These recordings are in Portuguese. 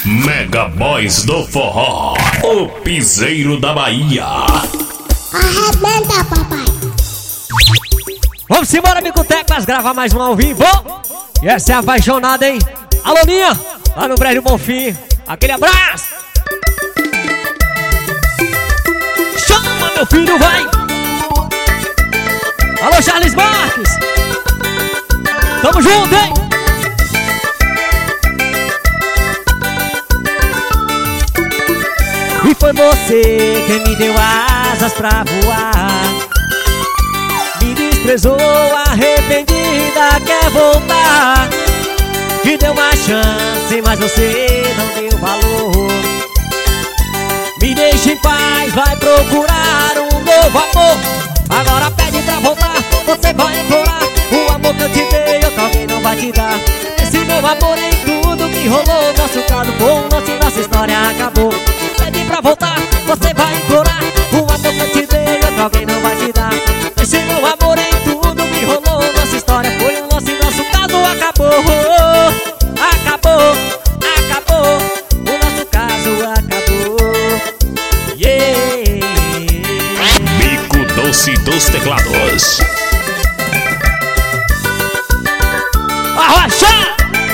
Mega Boys do Forró, o piseiro da Bahia. Arrebenta, papai. Vamos embora, Bico Teclas, gravar mais um ao vivo. E essa é a apaixonada, hein? Alô, Ninha, lá no Brejo Bonfim. Aquele abraço. Chama, meu filho, vai. Alô, Charles Marques. Tamo junto, hein? E foi você quem me deu asas pra voar. Me desprezou, arrependida, quer voltar. Me deu uma chance, mas você não deu valor. Me deixa em paz, vai procurar um novo amor. Agora pede pra voltar, você vai implorar. O amor que eu te dei, outro alguém não vai te dar. Esse meu amor em tudo que rolou. Nosso caso com nossa história acabou. Pede pra voltar, você vai implorar. O amor que eu te dei, outro alguém não vai te dar. Esse meu amor em tudo que rolou. Nossa história foi um lance, nosso caso acabou. Acabou, acabou. O nosso caso acabou. Yeah. Bico Doce dos Teclados. Arrocha!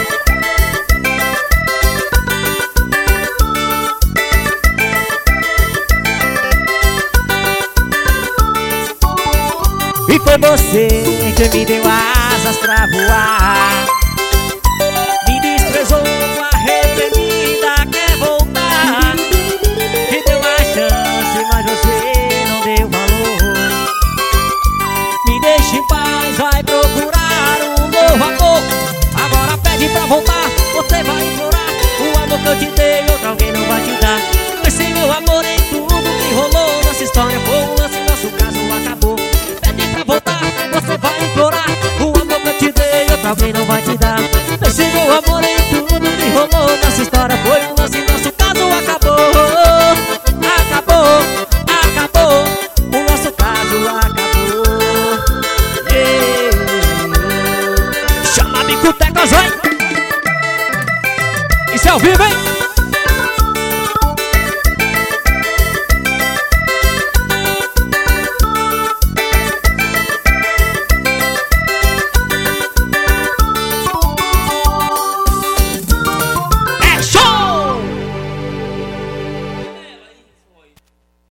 E foi você que me deu asas pra voar. Me desprezou, arrependida, quer voltar. Me deu uma chance, mas você não deu valor. Me deixa em paz, vai procurar um novo amor. Agora pede pra voltar, você vai implorar. O amor que eu te dei, outro alguém não vai te dar. Esse meu amor em tudo que rolou. Nossa história foi um lance, nosso caso acabou. Pede pra voltar, você vai implorar. O amor que eu te dei, outro alguém não vai te dar. Esse meu amor em tudo que rolou. Nossa história foi um lance, nosso caso acabou. Acabou, acabou. O nosso caso acabou. Yeah. Chama Bico Teclas, vai! Isso é ao vivo, hein?